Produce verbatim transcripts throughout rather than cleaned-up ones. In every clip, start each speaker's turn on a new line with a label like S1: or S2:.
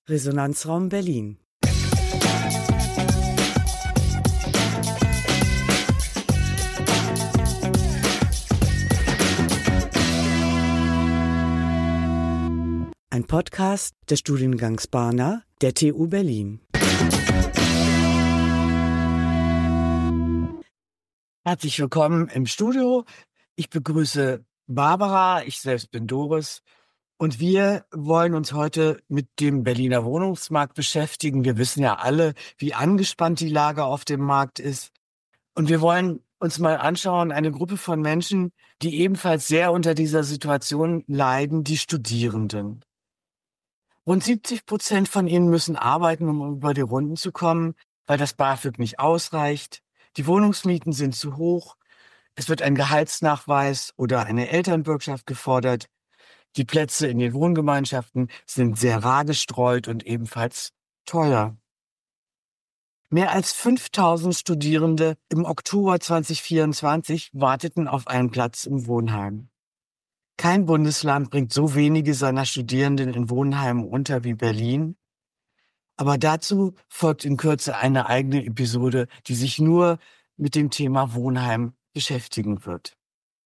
S1: Resonanzraum Berlin. Ein Podcast des Studiengangs Barna der T U Berlin. Herzlich willkommen im Studio. Ich begrüße Barbara, ich selbst bin Doris. Und wir wollen uns heute mit dem Berliner Wohnungsmarkt beschäftigen. Wir wissen ja alle, wie angespannt die Lage auf dem Markt ist. Und wir wollen uns mal anschauen, eine Gruppe von Menschen, die ebenfalls sehr unter dieser Situation leiden, die Studierenden. Rund siebzig Prozent von ihnen müssen arbeiten, um über die Runden zu kommen, weil das BAföG nicht ausreicht. Die Wohnungsmieten sind zu hoch. Es wird ein Gehaltsnachweis oder eine Elternbürgschaft gefordert. Die Plätze in den Wohngemeinschaften sind sehr rar gestreut und ebenfalls teuer. Mehr als fünftausend Studierende im Oktober zwanzig vierundzwanzig warteten auf einen Platz im Wohnheim. Kein Bundesland bringt so wenige seiner Studierenden in Wohnheimen unter wie Berlin. Aber dazu folgt in Kürze eine eigene Episode, die sich nur mit dem Thema Wohnheim beschäftigen wird.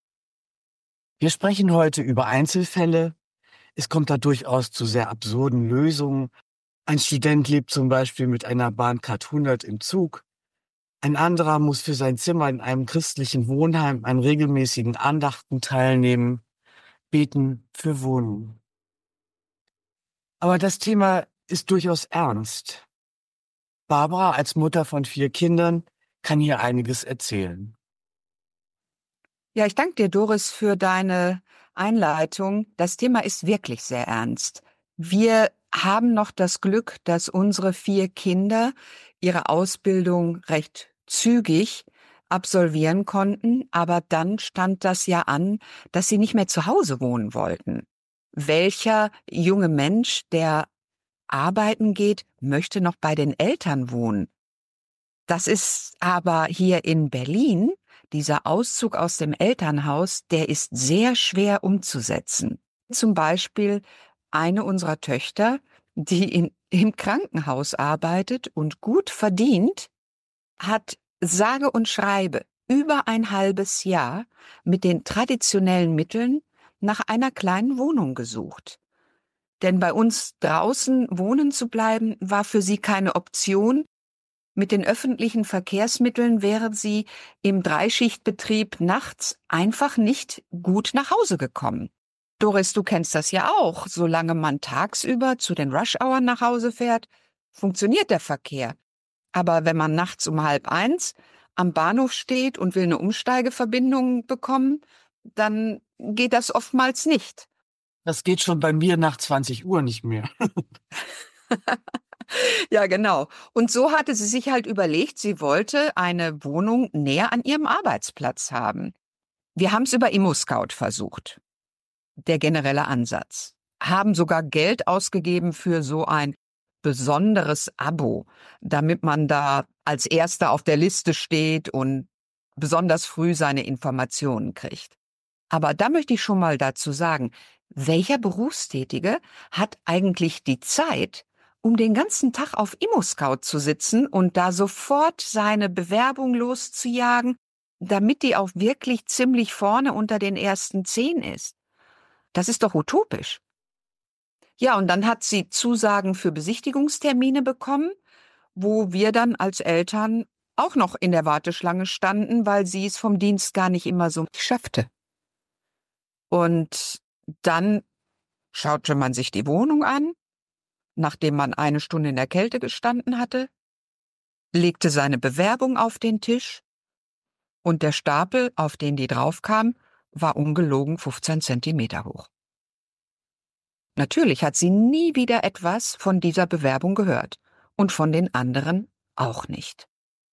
S1: Wir sprechen heute über Einzelfälle. Es kommt da durchaus zu sehr absurden Lösungen. Ein Student lebt zum Beispiel mit einer Bahncard hundert im Zug. Ein anderer muss für sein Zimmer in einem christlichen Wohnheim an regelmäßigen Andachten teilnehmen. Beten für Wohnen. Aber das Thema ist durchaus ernst. Barbara als Mutter von vier Kindern kann hier einiges erzählen.
S2: Ja, ich danke dir, Doris, für deine Einleitung. Das Thema ist wirklich sehr ernst. Wir haben noch das Glück, dass unsere vier Kinder ihre Ausbildung recht zügig absolvieren konnten, aber dann stand das ja an, dass sie nicht mehr zu Hause wohnen wollten. Welcher junge Mensch, der arbeiten geht, möchte noch bei den Eltern wohnen? Das ist aber hier in Berlin, dieser Auszug aus dem Elternhaus, der ist sehr schwer umzusetzen. Zum Beispiel eine unserer Töchter, die in, im Krankenhaus arbeitet und gut verdient, hat sage und schreibe über ein halbes Jahr mit den traditionellen Mitteln nach einer kleinen Wohnung gesucht. Denn bei uns draußen wohnen zu bleiben, war für sie keine Option. Mit den öffentlichen Verkehrsmitteln wäre sie im Dreischichtbetrieb nachts einfach nicht gut nach Hause gekommen. Doris, du kennst das ja auch. Solange man tagsüber zu den Rush-Hour nach Hause fährt, funktioniert der Verkehr. Aber wenn man nachts um halb eins am Bahnhof steht und will eine Umsteigeverbindung bekommen, dann geht das oftmals nicht.
S1: Das geht schon bei mir nach zwanzig Uhr nicht mehr.
S2: Ja, genau. Und so hatte sie sich halt überlegt, sie wollte eine Wohnung näher an ihrem Arbeitsplatz haben. Wir haben es über ImmoScout versucht. Der generelle Ansatz. Haben sogar Geld ausgegeben für so ein besonderes Abo, damit man da als Erster auf der Liste steht und besonders früh seine Informationen kriegt. Aber da möchte ich schon mal dazu sagen, welcher Berufstätige hat eigentlich die Zeit, um den ganzen Tag auf ImmoScout zu sitzen und da sofort seine Bewerbung loszujagen, damit die auch wirklich ziemlich vorne unter den ersten zehn ist? Das ist doch utopisch. Ja, und dann hat sie Zusagen für Besichtigungstermine bekommen, wo wir dann als Eltern auch noch in der Warteschlange standen, weil sie es vom Dienst gar nicht immer so schaffte. Und dann schaute man sich die Wohnung an, nachdem man eine Stunde in der Kälte gestanden hatte, legte seine Bewerbung auf den Tisch und der Stapel, auf den die draufkam, war ungelogen fünfzehn Zentimeter hoch. Natürlich hat sie nie wieder etwas von dieser Bewerbung gehört und von den anderen auch nicht.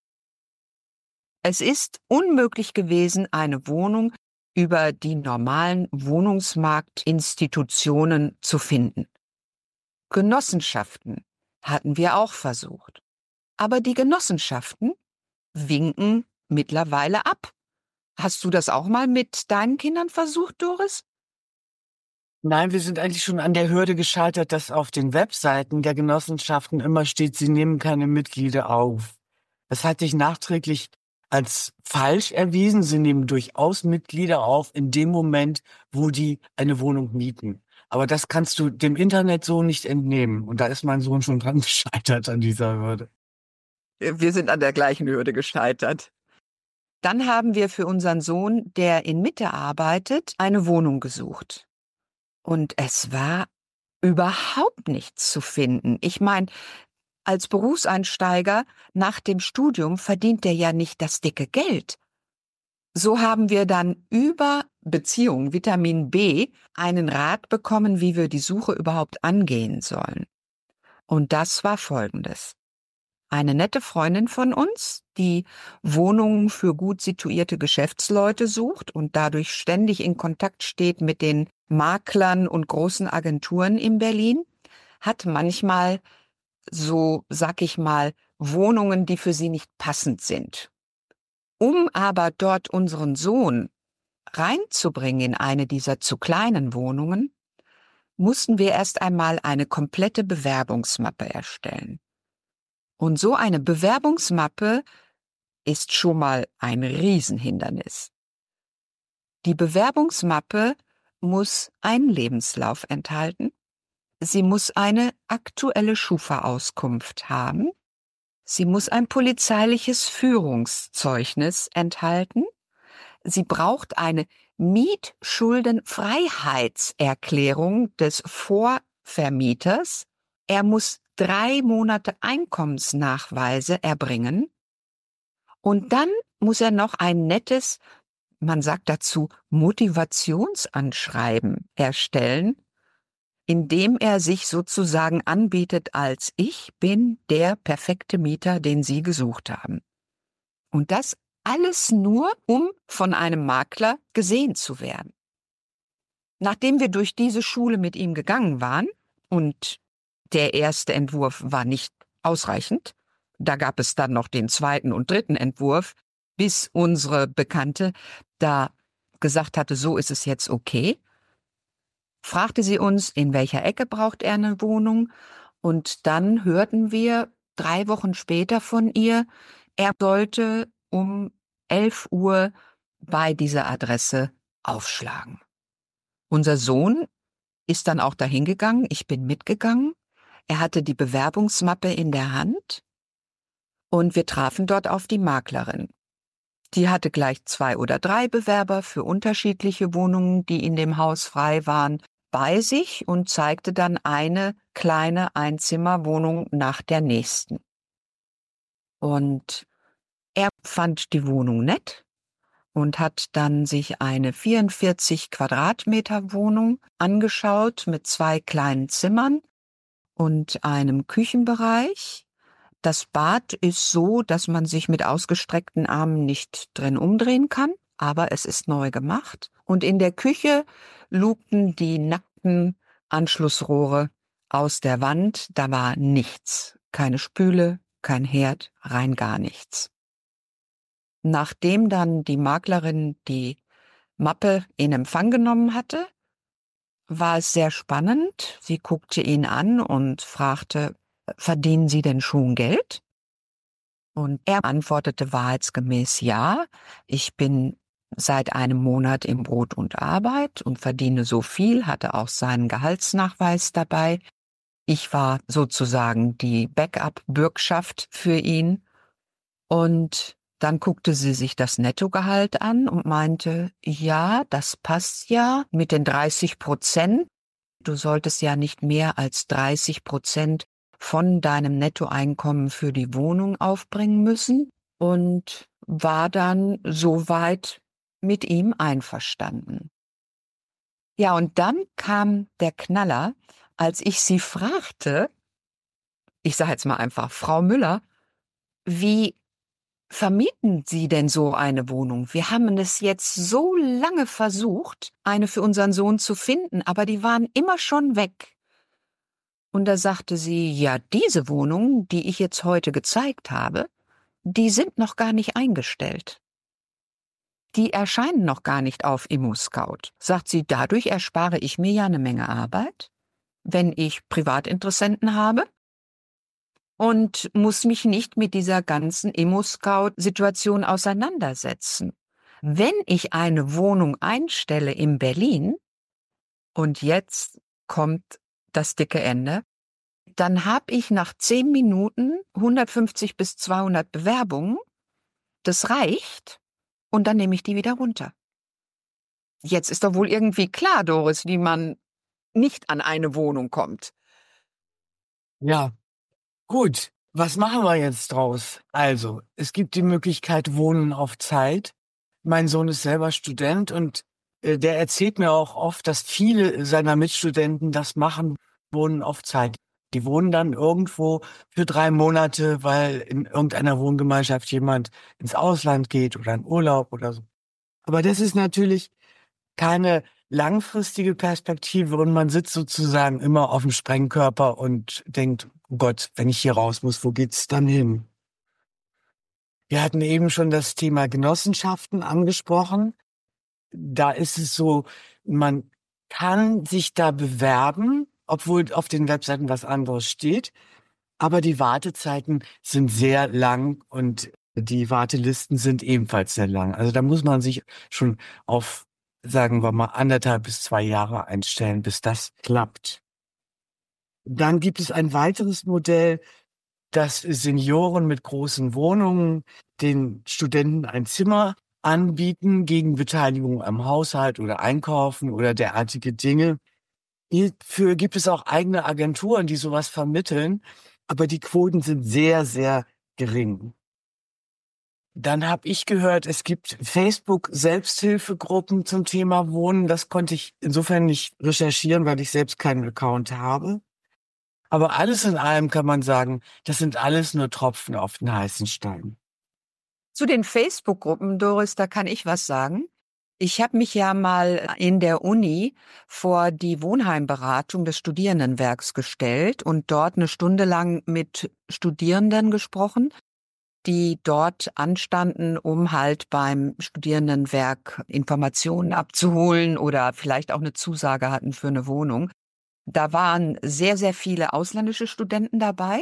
S2: Es ist unmöglich gewesen, eine Wohnung über die normalen Wohnungsmarktinstitutionen zu finden. Genossenschaften hatten wir auch versucht. Aber die Genossenschaften winken mittlerweile ab. Hast du das auch mal mit deinen Kindern versucht, Doris?
S1: Nein, wir sind eigentlich schon an der Hürde gescheitert, dass auf den Webseiten der Genossenschaften immer steht, sie nehmen keine Mitglieder auf. Das hat sich nachträglich als falsch erwiesen. Sie nehmen durchaus Mitglieder auf in dem Moment, wo die eine Wohnung mieten. Aber das kannst du dem Internet so nicht entnehmen. Und da ist mein Sohn schon dran gescheitert an dieser Hürde.
S2: Wir sind an der gleichen Hürde gescheitert. Dann haben wir für unseren Sohn, der in Mitte arbeitet, eine Wohnung gesucht. Und es war überhaupt nichts zu finden. Ich meine, als Berufseinsteiger nach dem Studium verdient er ja nicht das dicke Geld. So haben wir dann über Beziehung, Vitamin B, einen Rat bekommen, wie wir die Suche überhaupt angehen sollen. Und das war folgendes. Eine nette Freundin von uns, die Wohnungen für gut situierte Geschäftsleute sucht und dadurch ständig in Kontakt steht mit den Maklern und großen Agenturen in Berlin, hat manchmal so, sag ich mal, Wohnungen, die für sie nicht passend sind. Um aber dort unseren Sohn reinzubringen in eine dieser zu kleinen Wohnungen, mussten wir erst einmal eine komplette Bewerbungsmappe erstellen. Und so eine Bewerbungsmappe ist schon mal ein Riesenhindernis. Die Bewerbungsmappe muss einen Lebenslauf enthalten. Sie muss eine aktuelle Schufa-Auskunft haben. Sie muss ein polizeiliches Führungszeugnis enthalten. Sie braucht eine Mietschuldenfreiheitserklärung des Vorvermieters. Er muss drei Monate Einkommensnachweise erbringen. Und dann muss er noch ein nettes, man sagt dazu, Motivationsanschreiben erstellen, in dem er sich sozusagen anbietet als ich bin der perfekte Mieter, den Sie gesucht haben. Und das alles nur, um von einem Makler gesehen zu werden. Nachdem wir durch diese Schule mit ihm gegangen waren und der erste Entwurf war nicht ausreichend, da gab es dann noch den zweiten und dritten Entwurf, bis unsere Bekannte da gesagt hatte, so ist es jetzt okay, fragte sie uns, in welcher Ecke braucht er eine Wohnung, und dann hörten wir drei Wochen später von ihr, er sollte um elf Uhr bei dieser Adresse aufschlagen. Unser Sohn ist dann auch dahin gegangen, ich bin mitgegangen, er hatte die Bewerbungsmappe in der Hand und wir trafen dort auf die Maklerin. Die hatte gleich zwei oder drei Bewerber für unterschiedliche Wohnungen, die in dem Haus frei waren, bei sich und zeigte dann eine kleine Einzimmerwohnung nach der nächsten. Und er fand die Wohnung nett und hat dann sich eine vierundvierzig Quadratmeter Wohnung angeschaut mit zwei kleinen Zimmern und einem Küchenbereich. Das Bad ist so, dass man sich mit ausgestreckten Armen nicht drin umdrehen kann, aber es ist neu gemacht. Und in der Küche lugten die nackten Anschlussrohre aus der Wand. Da war nichts, keine Spüle, kein Herd, rein gar nichts. Nachdem dann die Maklerin die Mappe in Empfang genommen hatte, war es sehr spannend. Sie guckte ihn an und fragte, verdienen Sie denn schon Geld? Und er antwortete wahrheitsgemäß ja. Ich bin seit einem Monat im Brot und Arbeit und verdiene so viel, hatte auch seinen Gehaltsnachweis dabei. Ich war sozusagen die Backup-Bürgschaft für ihn. Und dann guckte sie sich das Nettogehalt an und meinte, ja, das passt ja mit den dreißig Prozent. Du solltest ja nicht mehr als dreißig Prozent von deinem Nettoeinkommen für die Wohnung aufbringen müssen, und war dann soweit mit ihm einverstanden. Ja, und dann kam der Knaller, als ich sie fragte, ich sage jetzt mal einfach, Frau Müller, wie vermieten Sie denn so eine Wohnung? Wir haben es jetzt so lange versucht, eine für unseren Sohn zu finden, aber die waren immer schon weg. Und da sagte sie, ja, diese Wohnungen, die ich jetzt heute gezeigt habe, die sind noch gar nicht eingestellt. die erscheinen noch gar nicht auf ImmoScout. Sagt sie, dadurch erspare ich mir ja eine Menge Arbeit, wenn ich Privatinteressenten habe und muss mich nicht mit dieser ganzen ImmoScout-Situation auseinandersetzen. Wenn ich eine Wohnung einstelle in Berlin, und jetzt kommt das dicke Ende, dann habe ich nach zehn Minuten hundertfünfzig bis zweihundert Bewerbungen. Das reicht und dann nehme ich die wieder runter. Jetzt ist doch wohl irgendwie klar, Doris, wie man nicht an eine Wohnung kommt.
S1: Ja, gut. Was machen wir jetzt draus? Also, es gibt die Möglichkeit Wohnen auf Zeit. Mein Sohn ist selber Student und äh, der erzählt mir auch oft, dass viele seiner Mitstudenten das machen, Wohnen auf Zeit. Die wohnen dann irgendwo für drei Monate, weil in irgendeiner Wohngemeinschaft jemand ins Ausland geht oder in Urlaub oder so. Aber das ist natürlich keine langfristige Perspektive und man sitzt sozusagen immer auf dem Sprengkörper und denkt, oh Gott, wenn ich hier raus muss, wo geht's dann hin? Wir hatten eben schon das Thema Genossenschaften angesprochen. Da ist es so, man kann sich da bewerben, obwohl auf den Webseiten was anderes steht. Aber die Wartezeiten sind sehr lang und die Wartelisten sind ebenfalls sehr lang. Also da muss man sich schon auf, sagen wir mal, anderthalb bis zwei Jahre einstellen, bis das klappt. Dann gibt es ein weiteres Modell, dass Senioren mit großen Wohnungen den Studenten ein Zimmer anbieten gegen Beteiligung am Haushalt oder Einkaufen oder derartige Dinge. Hierfür gibt es auch eigene Agenturen, die sowas vermitteln, aber die Quoten sind sehr, sehr gering. Dann habe ich gehört, es gibt Facebook-Selbsthilfegruppen zum Thema Wohnen. Das konnte ich insofern nicht recherchieren, weil ich selbst keinen Account habe. Aber alles in allem kann man sagen, das sind alles nur Tropfen auf den heißen Stein.
S2: Zu den Facebook-Gruppen, Doris, da kann ich was sagen. Ich habe mich ja mal in der Uni vor die Wohnheimberatung des Studierendenwerks gestellt und dort eine Stunde lang mit Studierenden gesprochen, die dort anstanden, um halt beim Studierendenwerk Informationen abzuholen oder vielleicht auch eine Zusage hatten für eine Wohnung. Da waren sehr, sehr viele ausländische Studenten dabei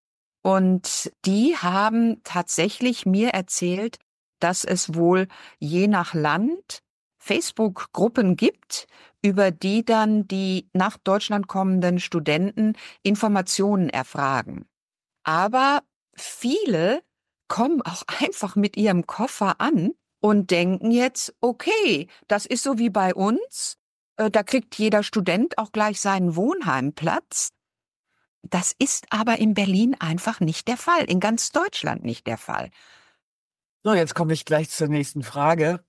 S2: und die haben tatsächlich mir erzählt, dass es wohl je nach Land Facebook-Gruppen gibt, über die dann die nach Deutschland kommenden Studenten Informationen erfragen. Aber viele kommen auch einfach mit ihrem Koffer an und denken jetzt, okay, das ist so wie bei uns, äh, da kriegt jeder Student auch gleich seinen Wohnheimplatz. Das ist aber in Berlin einfach nicht der Fall, in ganz Deutschland nicht der Fall.
S1: So, jetzt komme ich gleich zur nächsten Frage.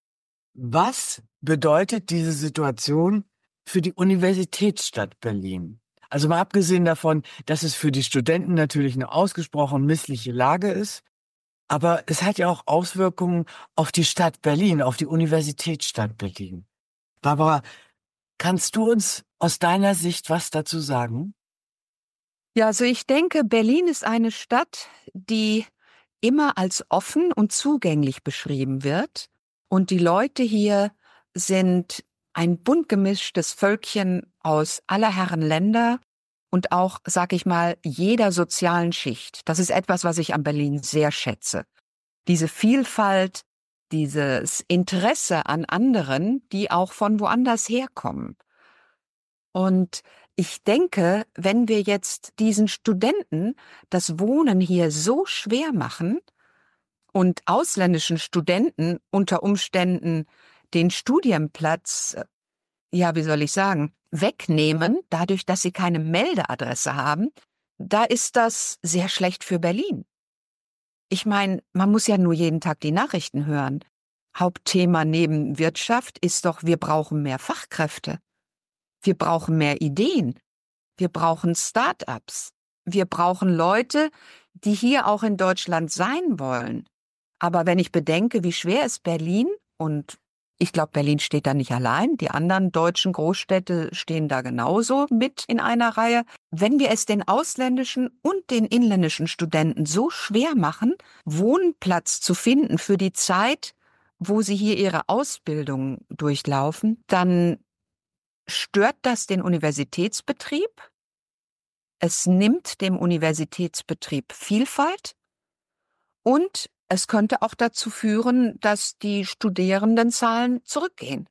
S1: Was bedeutet diese Situation für die Universitätsstadt Berlin? Also mal abgesehen davon, dass es für die Studenten natürlich eine ausgesprochen missliche Lage ist, aber es hat ja auch Auswirkungen auf die Stadt Berlin, auf die Universitätsstadt Berlin. Barbara, kannst du uns aus deiner Sicht was dazu sagen?
S2: Ja, also ich denke, Berlin ist eine Stadt, die immer als offen und zugänglich beschrieben wird. Und die Leute hier sind ein bunt gemischtes Völkchen aus aller Herren Länder und auch, sag ich mal, jeder sozialen Schicht. Das ist etwas, was ich an Berlin sehr schätze. Diese Vielfalt, dieses Interesse an anderen, die auch von woanders herkommen. Und ich denke, wenn wir jetzt diesen Studenten das Wohnen hier so schwer machen und ausländischen Studenten unter Umständen den Studienplatz, äh, ja, wie soll ich sagen, wegnehmen, dadurch, dass sie keine Meldeadresse haben, da ist das sehr schlecht für Berlin. Ich meine, man muss ja nur jeden Tag die Nachrichten hören. Hauptthema neben Wirtschaft ist doch, wir brauchen mehr Fachkräfte. Wir brauchen mehr Ideen. Wir brauchen Start-ups. Wir brauchen Leute, die hier auch in Deutschland sein wollen. Aber wenn ich bedenke, wie schwer es Berlin, und ich glaube, Berlin steht da nicht allein, die anderen deutschen Großstädte stehen da genauso mit in einer Reihe. Wenn wir es den ausländischen und den inländischen Studenten so schwer machen, Wohnplatz zu finden für die Zeit, wo sie hier ihre Ausbildung durchlaufen, dann stört das den Universitätsbetrieb. Es nimmt dem Universitätsbetrieb Vielfalt und es könnte auch dazu führen, dass die Studierendenzahlen zurückgehen.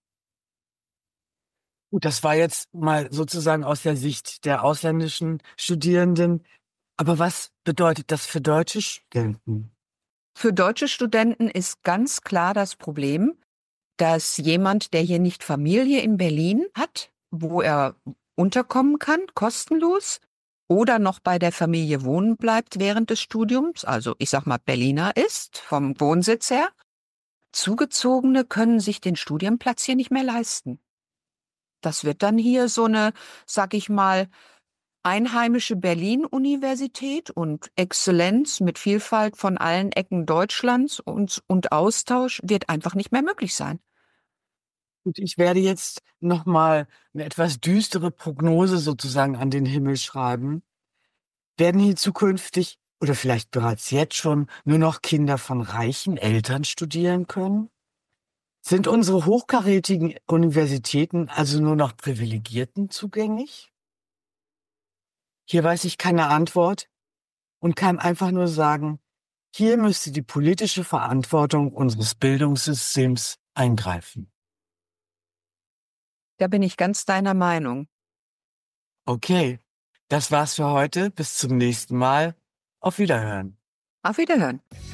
S1: Gut, das war jetzt mal sozusagen aus der Sicht der ausländischen Studierenden. Aber was bedeutet das für deutsche Studenten?
S2: Für deutsche Studenten ist ganz klar das Problem, dass jemand, der hier nicht Familie in Berlin hat, wo er unterkommen kann, kostenlos, oder noch bei der Familie wohnen bleibt während des Studiums, also ich sag mal Berliner ist, vom Wohnsitz her, Zugezogene können sich den Studienplatz hier nicht mehr leisten. Das wird dann hier so eine, sag ich mal, einheimische Berlin-Universität und Exzellenz mit Vielfalt von allen Ecken Deutschlands und, und Austausch wird einfach nicht mehr möglich sein.
S1: Und ich werde jetzt nochmal eine etwas düstere Prognose sozusagen an den Himmel schreiben. Werden hier zukünftig oder vielleicht bereits jetzt schon nur noch Kinder von reichen Eltern studieren können? Sind unsere hochkarätigen Universitäten also nur noch Privilegierten zugänglich? Hier weiß ich keine Antwort und kann einfach nur sagen, hier müsste die politische Verantwortung unseres Bildungssystems eingreifen.
S2: Da bin ich ganz deiner Meinung.
S1: Okay, das war's für heute. Bis zum nächsten Mal. Auf Wiederhören.
S2: Auf Wiederhören.